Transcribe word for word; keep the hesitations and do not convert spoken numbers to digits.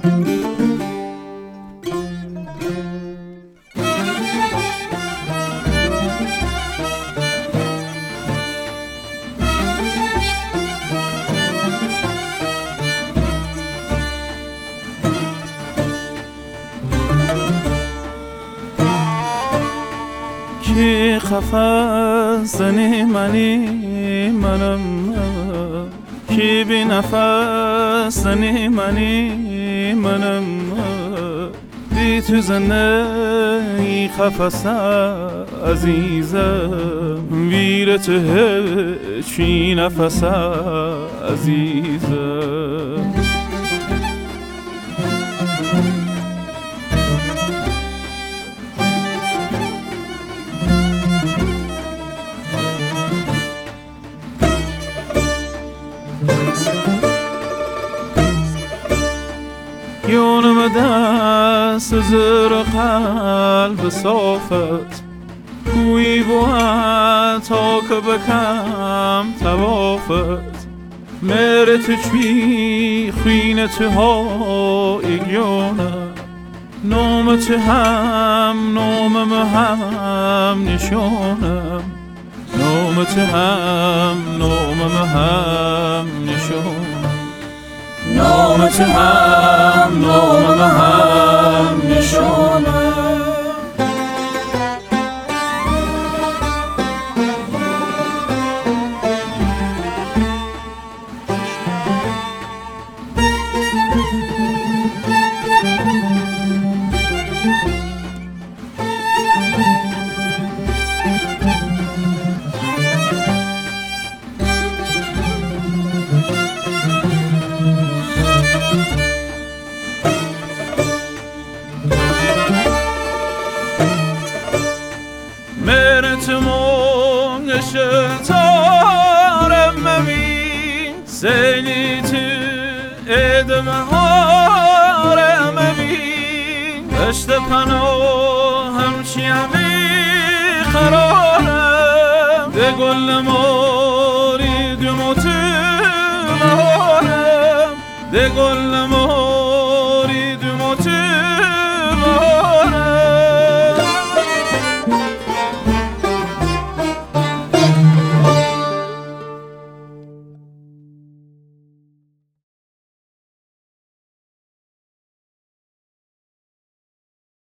کی قفس زنی منی منم کی بی نفس زنی منی منم دی تو زنی قفس عزیزم ویر تو هیچی نفس عزیزم یونم دست زر قلب صافت کوی بود تا که بکم توافت مهر تو چوی خوین تو ها ایگیونم نام تو هم نامم هم نشونم نام تو هم نامم هم نشونم نام تو هم نام هم نشانم شتارم مبین سیلی تو ادمهارم مبین دشت پناهم چیمی قرارم ده گل ماری دمو تو مهارم ده گل ماری